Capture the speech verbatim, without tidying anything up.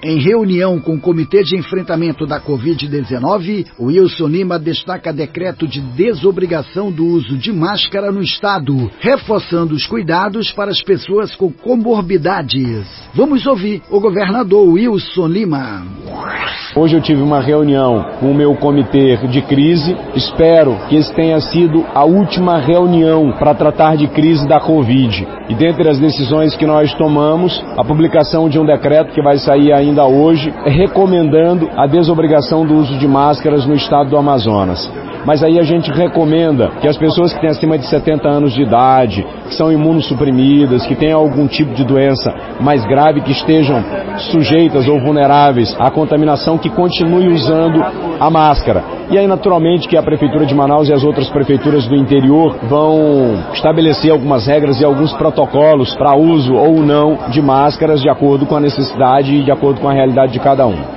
Em reunião com o Comitê de Enfrentamento da covid dezenove, Wilson Lima destaca decreto de desobrigação do uso de máscara no estado, reforçando os cuidados para as pessoas com comorbidades. Vamos ouvir o governador Wilson Lima. Hoje eu tive uma reunião com o meu comitê de crise. Espero que esse tenha sido a última reunião para tratar de crise da Covid. E dentre as decisões que nós tomamos, a publicação de um decreto que vai sair ainda hoje, recomendando a desobrigação do uso de máscaras no estado do Amazonas. Mas aí a gente recomenda que as pessoas que têm acima de setenta anos de idade, que são imunossuprimidas, que têm algum tipo de doença mais grave, que estejam sujeitas ou vulneráveis à contaminação, que continuem usando a máscara. E aí, naturalmente, que a Prefeitura de Manaus e as outras prefeituras do interior vão estabelecer algumas regras e alguns protocolos para uso ou não de máscaras de acordo com a necessidade e de acordo com a realidade de cada um.